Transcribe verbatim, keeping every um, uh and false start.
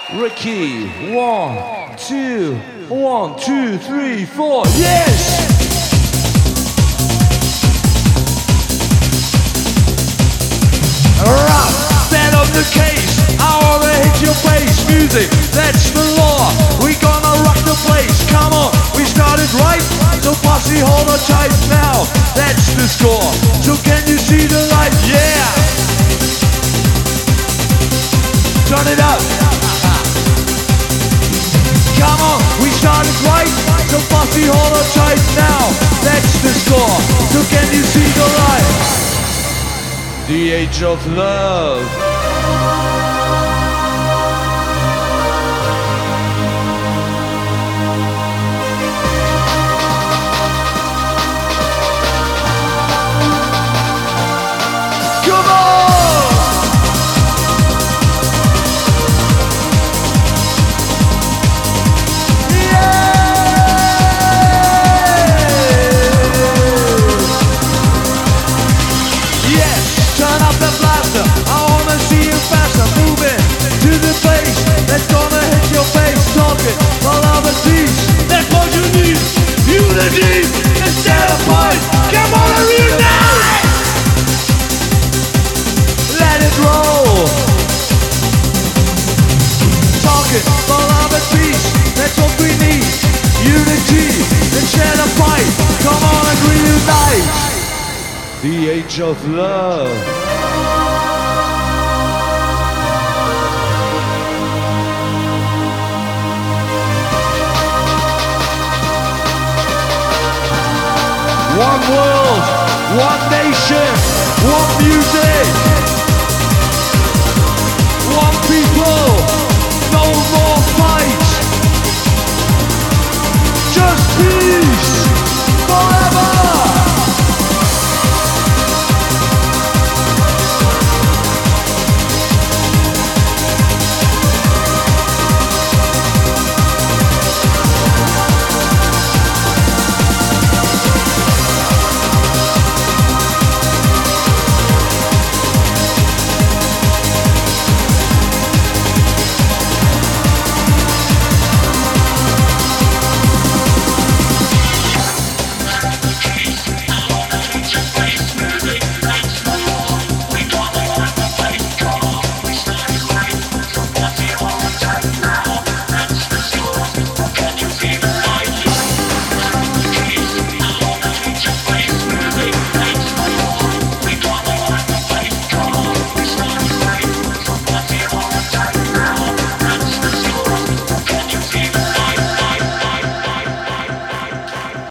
Ricky, one, two, one, two, three, four, yes! Rock, stand up the case, I wanna hit your face. Music, that's the law, we gonna rock the place. Come on, we started right, so posse hold on tight now. That's the score, so can you see the light? Yeah! Turn it up. Come on, we started right, so posse hold on tight now. That's the score, so can you see the light? The age of love. Instead of fight, come on and reunite! Let it roll. Talking for love and peace, that's what we need. Unity instead of fight, come on and reunite. The age of love. One world, one nation.